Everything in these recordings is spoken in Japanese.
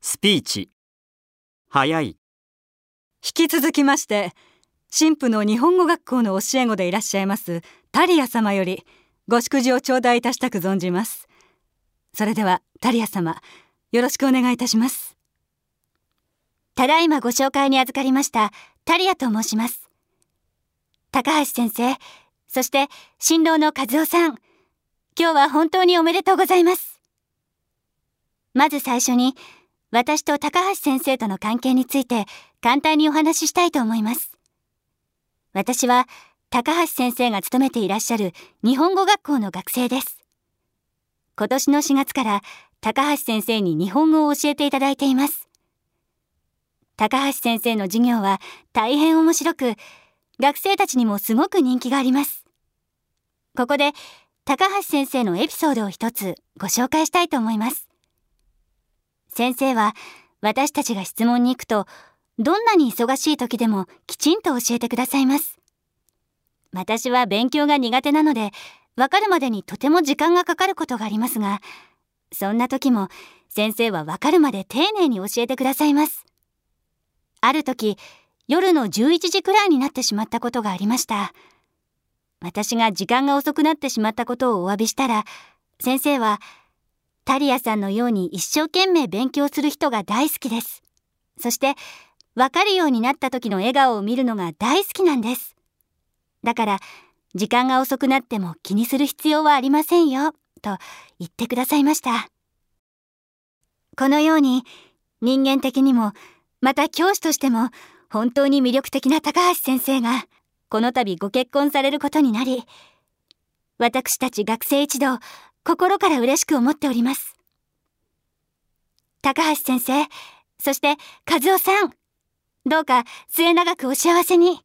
スピーチ。早い。 引き続きまして、神父の日本語学校の教え子でいらっしゃいますタリア様よりご祝辞を頂戴いたしたく存じます。それではタリア様、よろしくお願いいたします。 ただいまご紹介に預かりましたタリアと申します。高橋先生、そして新郎の和夫さん、今日は本当におめでとうございます。まず最初に私と高橋先生との関係について簡単にお話ししたいと思います。私は高橋先生が勤めていらっしゃる日本語学校の学生です。今年の4月から高橋先生に日本語を教えていただいています。高橋先生の授業は大変面白く、学生たちにもすごく人気があります。ここで高橋先生のエピソードを一つご紹介したいと思います。先生は私たちが質問に行くと、どんなに忙しい時でもきちんと教えてくださいます。私は勉強が苦手なので、わかるまでにとても時間がかかることがありますが、そんな時も先生はわかるまで丁寧に教えてくださいます。ある時、夜の11時くらいになってしまったことがありました。私が時間が遅くなってしまったことをお詫びしたら、先生は、タリアさんのように一生懸命勉強する人が大好きです。そして、わかるようになった時の笑顔を見るのが大好きなんです。だから、時間が遅くなっても気にする必要はありませんよ、と言ってくださいました。このように、人間的にも、また教師としても、本当に魅力的な高橋先生が、この度ご結婚されることになり、私たち学生一同、心から嬉しく思っております。高橋先生、そして和夫さん、どうか末永くお幸せに。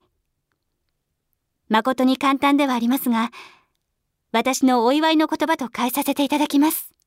誠に簡単ではありますが、私のお祝いの言葉と変えさせていただきます。